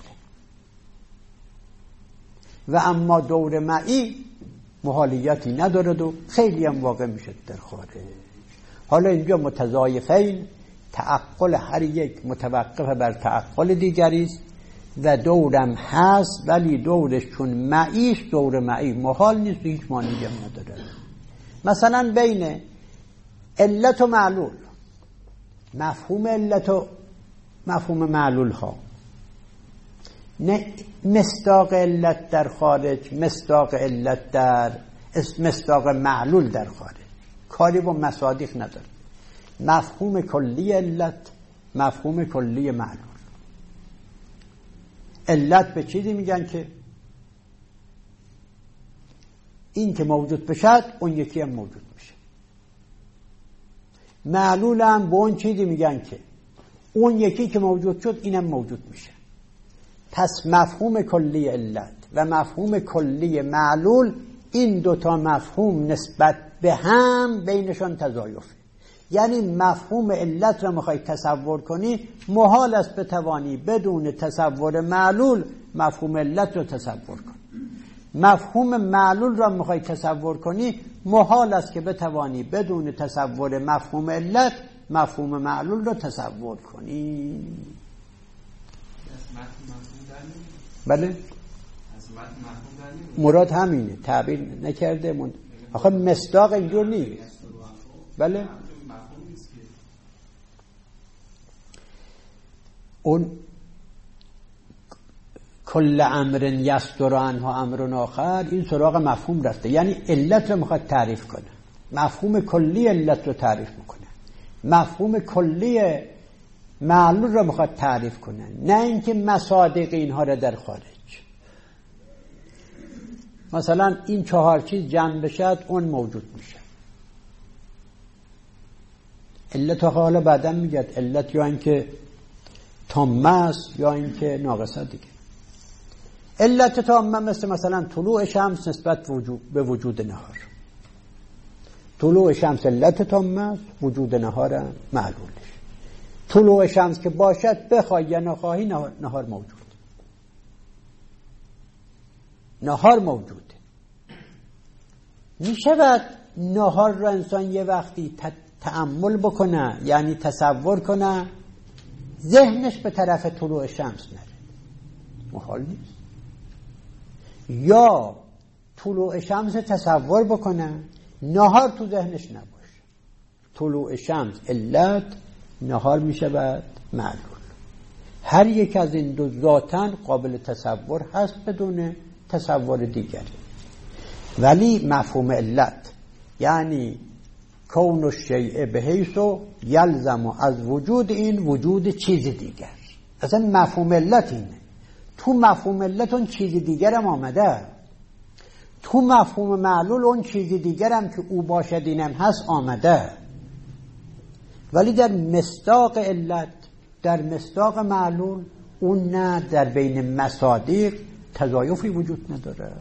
و اما دور معی محالیتی ندارد و خیلی هم واقع میشه در خارج. حالا اینجا متضایفین، تعقل هر یک متوقف بر تعقل دیگری است و دورم هست، ولی دورش چون معیش دور معی محال نیست، هیچ مانعی هم نداره. مثلا بین علت و معلول، مفهوم علت و مفهوم معلول ها، نه مصداق علت در خارج، مصداق علت در مصداق معلول در خارج، کاری با مصادیق نداره. مفهوم کلی علت، مفهوم کلی معلول. علت به چیزی میگن که این که موجود بشد اون یکی هم موجود میشه. معلول هم به اون چیزی میگن که اون یکی که موجود شد اینم موجود میشه. پس مفهوم کلی علت و مفهوم کلی معلول، این 2 تا مفهوم نسبت به هم بینشان تضایفه. یعنی مفهوم علت را میخوای تصور کنی، محال است بتوانی بدون تصور معلول مفهوم علت را تصور کنی. مفهوم معلول را میخوای تصور کنی، محال است که بتوانی بدون تصور مفهوم علت مفهوم معلول را تصور کنی. بله؟ مراد همینه، تعبیر نکرده. آخه مصداق اینجور نیست. بله؟ اون کل امر یصدر عنه امر آخر، این سراغ مفهوم رفته، یعنی علت رو میخواد تعریف کنه، مفهوم کلی علت رو تعریف میکنه، مفهوم کلی معلول رو میخواد تعریف کنه، نه اینکه مصادیق اینها رو در خارج. مثلا این 4 چیز جمع بشد اون موجود میشه. علت حالا بعدم میگه علت یا اینکه تامه است یا اینکه ناقصه دیگه. علت تامه مثلا طلوع شمس نسبت به وجود نهار. طلوع شمس علت تامه است، وجود نهار معلولش. طلوع شمس که باشد بخوای یا نخواهی نهار موجود. نهار موجوده. میشود نهار را انسان یه وقتی تأمل بکنه، یعنی تصور کنه، ذهنش به طرف طلوع شمس نره، محال نیست. یا طلوع شمس تصور بکنه، نهار تو ذهنش نباشه. طلوع شمس علت، نهار میشود معلول. هر یک از این دو ذاتاً قابل تصور هست بدون تصور دیگری. ولی مفهوم علت یعنی کون الشیء بحیث یلزم از وجود این وجود چیز دیگر. اصلا مفهوم علت اینه. تو مفهوم علت اون چیز دیگر هم آمده. تو مفهوم معلول اون چیزی دیگرم که او باشد اینم هست آمده، ولی در مصداق علت، در مصداق معلول اون نه، در بین مصادیق تضایفی وجود نداره.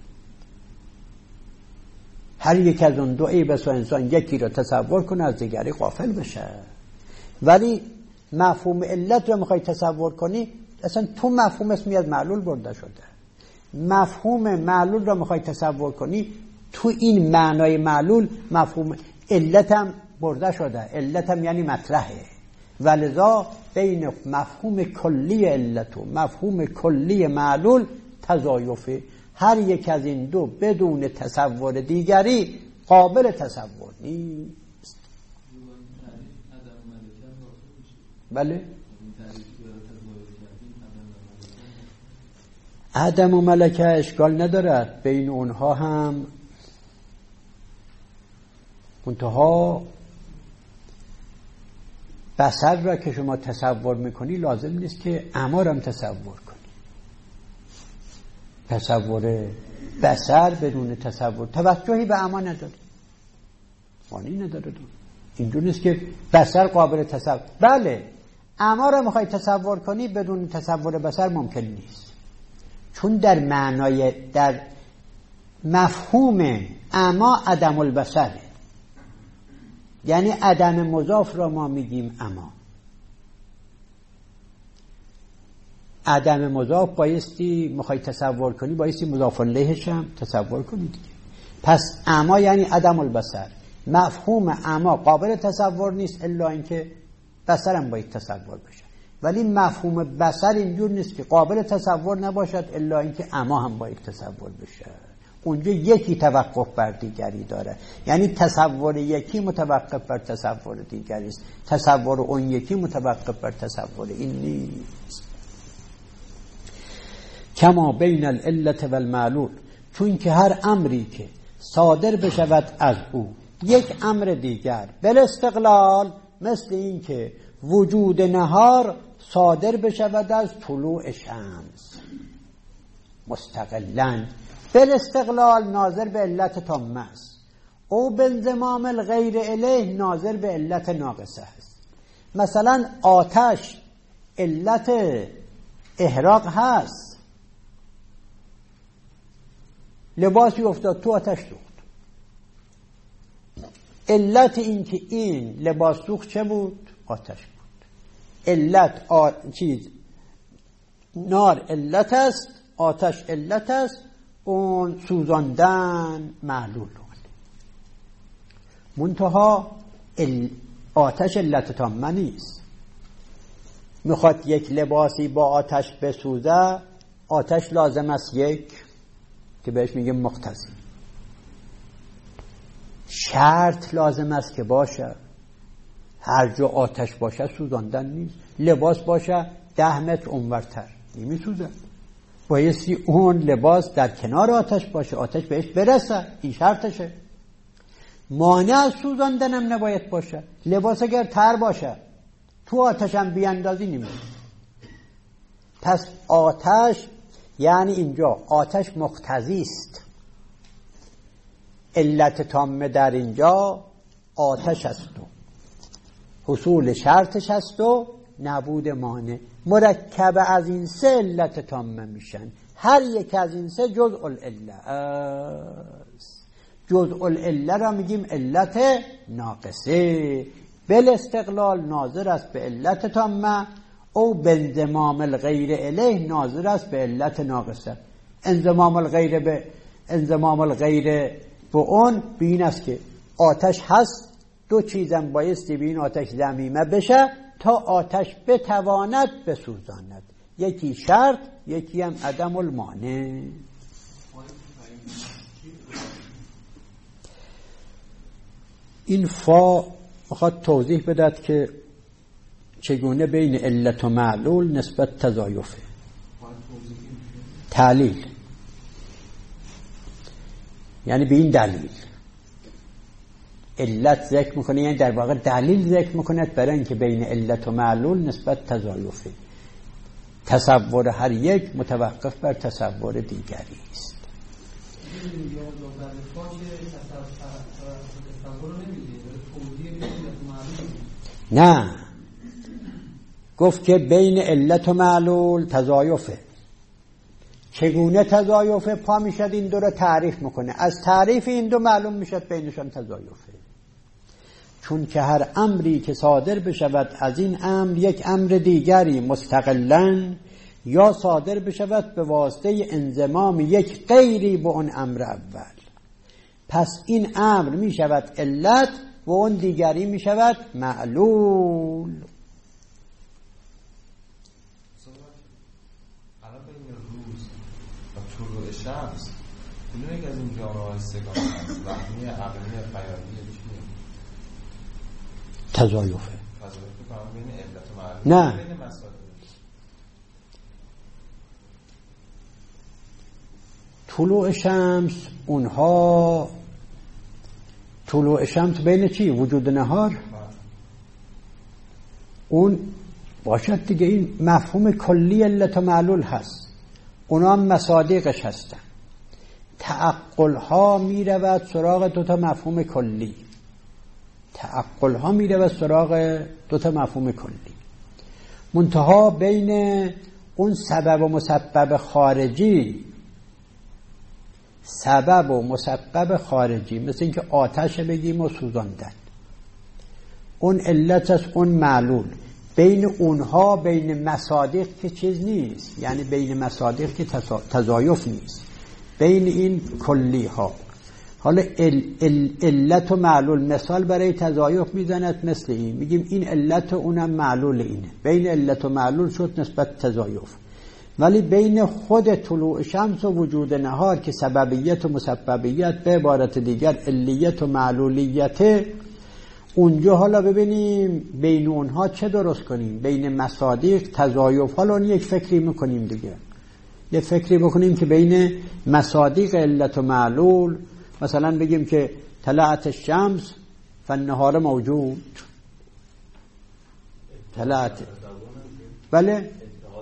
هر یک از اون دو بس انسان یکی رو تصور کنه از دیگری غافل بشه. ولی مفهوم علت رو میخوای تصور کنی، اصلا تو مفهوم اسمی از معلول برده شده. مفهوم معلول رو میخوای تصور کنی، تو این معنای معلول مفهوم علت هم برده شده. علت هم یعنی مطرحه، ولذا بین مفهوم کلی علت و مفهوم کلی معلول تضایفه. هر یک از این دو بدون تصور دیگری قابل تصور نیست. بله، عدم و ملکه اشکال ندارد، بین اونها هم منتها بصر را که شما تصور میکنی لازم نیست که اعمارم تصور کنی. تصور بصر بدون تصور توجهی به اعما نداره، معنی نداره. اینجور نیست که بصر قابل تصور. بله، اعما را میخوای تصور کنی بدون تصور بصر ممکن نیست، چون در معنای در مفهوم اعما عدم البصره، یعنی عدم مضاف را ما میگیم اما. عدم مضاف بایستی میخوای تصور کنی بایستی مضاف الیهش هم تصور کنی دیگه. پس اما یعنی عدم البصر. مفهوم اما قابل تصور نیست الا اینکه بصر هم باید تصور بشه، ولی مفهوم بصر اینجور نیست که قابل تصور نباشد الا اینکه اما هم باید تصور بشه. اونجا یکی توقف بر دیگری داره، یعنی تصور یکی متوقف بر تصور دیگری است، تصور اون یکی متوقف بر تصور این نیست. کما بین العلت و المعلول، چون که هر امری که صادر بشود از او یک امر دیگر بالاستقلال، مثل این که وجود نهار صادر بشود از طلوع شمس مستقلاً، بالاستقلال ناظر به علت تامه است، او بانضمام الغیر الیه ناظر به علت ناقصه است. مثلا آتش علت احراق هست، لباسی افتاد تو آتش سوخت. علت این که این لباس سوخت چه بود؟ آتش بود. علت نار علت است، آتش علت است، اون سوزاندن معلول. منتها آتش علت تامه نیست. میخواد یک لباسی با آتش بسوزه، آتش لازم است یک که بهش میگه مقتضی، شرط لازم است که باشه. هر جا آتش باشه سوزاندن نیست. لباس باشه 10 متر اونورتر نمیسوزه، بایستی اون لباس در کنار آتش باشه، آتش بهش برسه، این شرطشه. مانع از سوزاندن هم نباید باشه. لباس اگر تر باشه تو آتش هم بیاندازی نمیشه. پس آتش یعنی اینجا آتش مقتضی است. علت تامه در اینجا آتش است و حصول شرطش است و نبود مانع. مرکب از این سه علت تامه میشن. هر یک از این سه جزء العله است. جزء العله را میگیم علت ناقصه. بالاستقلال ناظر است به علت تامه، او بانضمام الغیر الیه ناظر است به علت ناقصه. انضمام الغیر به اون بین است که آتش هست، دو چیزم بایستی به این آتش ضمیمه بشه تا آتش بتواند بسوزاند. یکی شرط، یکی هم عدم المانع. این فا میخواد توضیح بدهد که چگونه بین علت و معلول نسبت تضایفه. تعلیل یعنی به این دلیل علت ذکر میکنه، یعنی در واقع دلیل ذکر میکنه برای اینکه بین علت و معلول نسبت تضایفه. تصور هر یک متوقف بر تصور دیگری است. این یا بعد فاش تصور نمیدید توضیح بدید. نه، گفت که بین علت و معلول تضایفه. چگونه تضایفه؟ پا میشد این دو رو تعریف میکنه. از تعریف این دو معلوم میشد بینشان تضایفه. چون که هر امری که صادر بشود از این امر یک امر دیگری مستقلاً یا صادر بشود به واسطه انضمام یک غیری به اون امر اول، پس این امر می شود علت و اون دیگری می شود معلول. الان بین روز و طلوع شمس کدوم یک از این جامعه سگان هست؟ وهمی، عقلی، خیالی چیه؟ تضایفه. تضایفه بین علت و معلول. نه، بین مسائل طلوع شمس، اونها طلوع شمس بین چی؟ وجود نهار. اون باشد دیگه، این مفهوم کلی علت و معلول هست، اونا هم مصادیقش هستن. تعقل ها می رود سراغ دوتا مفهوم کلی، تعقل ها می رود سراغ دوتا مفهوم کلی. منتها بین اون سبب و مسبب خارجی، سبب و مسبب خارجی، مثل اینکه آتش بگیم و سوزاندن، اون علت است، اون معلول. بین اونها، بین مصادیق که چیز نیست، یعنی بین مصادیق که تضایف نیست، بین این کلی ها. حالا علت و معلول مثال برای تضایف میزند مثل این، میگیم این علت و اونم معلول اینه، بین علت و معلول شد نسبت تضایف. ولی بین خود طلوع شمس و وجود نهار که سببیت و مسببیت، به عبارت دیگر علیت و معلولیت، اونجا حالا ببینیم بین اونها چه درست کنیم. بین مصادیق تضایف، حالا اون یک فکری میکنیم دیگه، یک فکری بکنیم که بین مصادیق علت و معلول مثلا بگیم که طلعت الشمس فالنهار موجود. طلعت، بله،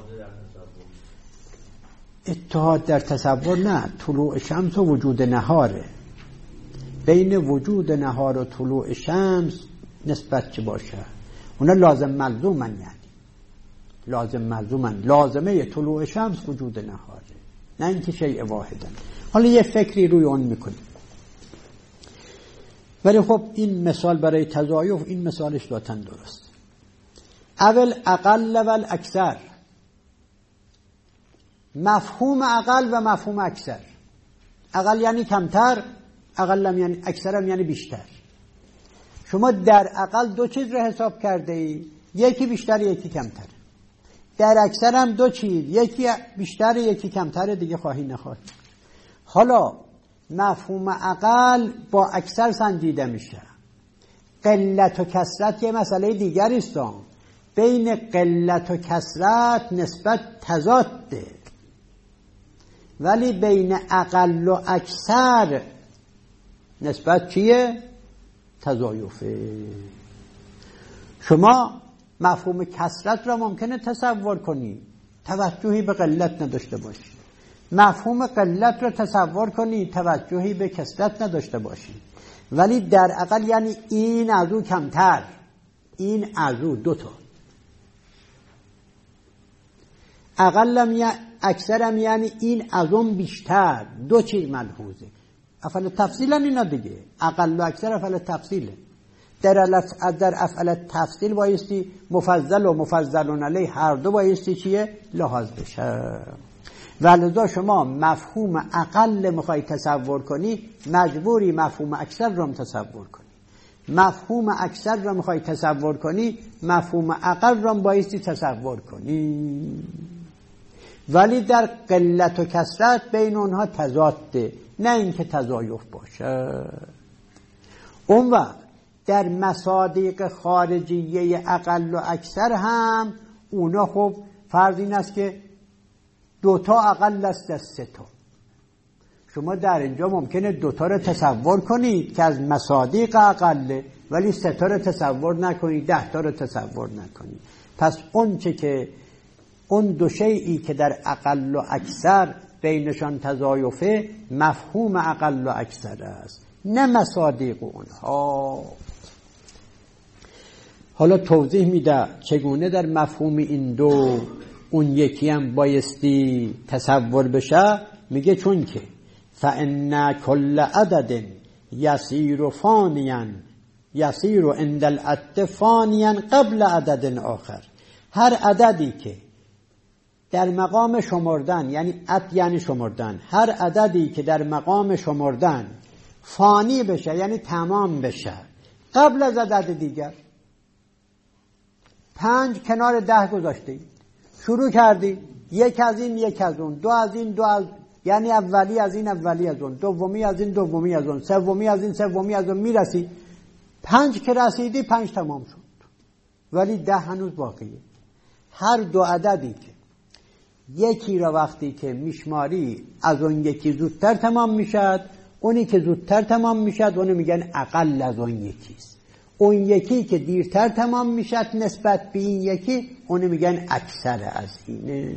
اتحاد در تصور نه، طلوع شمس و وجود نهاره. بین وجود نهار و طلوع شمس نسبت چه باشه؟ اونا لازم ملزومن، یعنی لازم ملزومن. لازمه طلوع شمس وجود نهاره، نه اینکه شیء واحدن. حالا یه فکری روی اون میکنیم. ولی خب این مثال برای تضایف، این مثالش ذاتاً درست. اول اقل و اکثر، مفهوم اقل و مفهوم اکثر. اقل یعنی کمتر، اقل یعنی اکثر یعنی بیشتر. شما در اقل دو چیز رو حساب کرده ای، یکی بیشتر یکی کمتر. در اکثر هم دو چیز، یکی بیشتر یکی کمتر، دیگه خواهی نخواهی. حالا مفهوم اقل با اکثر سنجیده میشه. قلت و کثرت یه مسئله دیگری است. بین قلت و کثرت نسبت تضاده، ولی بین اقل و اکثر نسبت چیه؟ تضایفه. شما مفهوم کثرت را ممکنه تصور کنی، توجهی به قلت نداشته باشی. مفهوم قلت را تصور کنی، توجهی به کثرت نداشته باشی. ولی در اقل یعنی این از او کمتر، این از او دوتا. اقلم یا اکثرم یعنی این از اون بیشتر، دو چیز ملحوظه. افعال تفصیل هم اینا دیگه، اقل و اکثر افعال تفصیله. در افعال تفصیل بایستی مفضل و مفضلون علیه هر دو بایستی چیه؟ لحاظ بشه. ولذا شما مفهوم اقل میخوای تصور کنی، مجبوری مفهوم اکثر رو تصور کنی. مفهوم اکثر رو میخوای تصور کنی، مفهوم اقل رو بایستی تصور کنی. ولی در قلت و کثرت بین اونها تضاده، نه اینکه تضایف باشه. اون وقت در مصادیق خارجیه اقل و اکثر هم اونا خب فرض این است که دوتا اقل است از سه تا. شما در اینجا ممکنه دوتا رو تصور کنید که از مصادیق اقله، ولی سه تا رو تصور نکنید، 10 تا رو تصور نکنید. پس اون چه که اون دو شیئی که در اقل و اکثر بینشان تضایفه مفهوم اقل و اکثر است، نه مصادیق اونها. حالا توضیح میده چگونه در مفهوم این دو اون یکی هم بایستی تصور بشه. میگه چون که فإن كل عدد يصير فانيا يصير عند العد فانيا قبل عدد آخر. هر عددی که در مقام شمردن، یعنی عد یعنی شمردن، هر عددی که در مقام شمردن فانی بشه یعنی تمام بشه قبل از عدد دیگر. 5 کنار 10 گذاشتی، شروع کردی یک از این یک از اون، دو از این دو از، یعنی اولی از این اولی از اون، دومی از این دومی از اون، سومی از این سومی از اون، میرسی 5 که رسیدی 5 تمام شد، ولی 10 هنوز باقیه. هر دو عددی که یکی را وقتی که میشماری از اون یکی زودتر تمام میشد، اونی که زودتر تمام میشد اونو میگن اقل از اون یکیست. اون یکی که دیرتر تمام میشد نسبت به این یکی اونو میگن اکثر از اینه.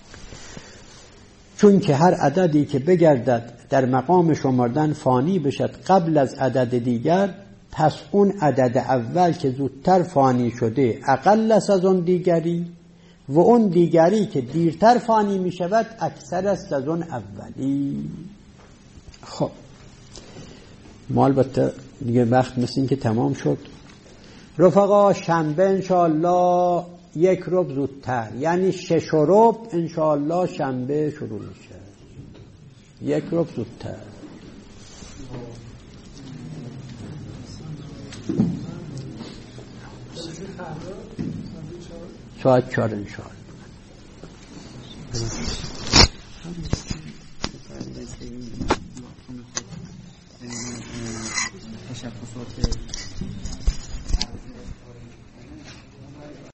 چون که هر عددی که بگردد در مقام شمردن فانی بشد قبل از عدد دیگر، پس اون عدد اول که زودتر فانی شده اقل است از اون دیگری، و اون دیگری که دیرتر فانی می شود اکثر است از اون اولی. خب ما البته دیگه وقت مثل این که تمام شد. رفقا شنبه انشاءالله 1 ربع زودتر، یعنی 6 ربع انشاءالله شنبه شروع میشه، 1 ربع زودتر. ساعت 4 انشاءالله. تشخصات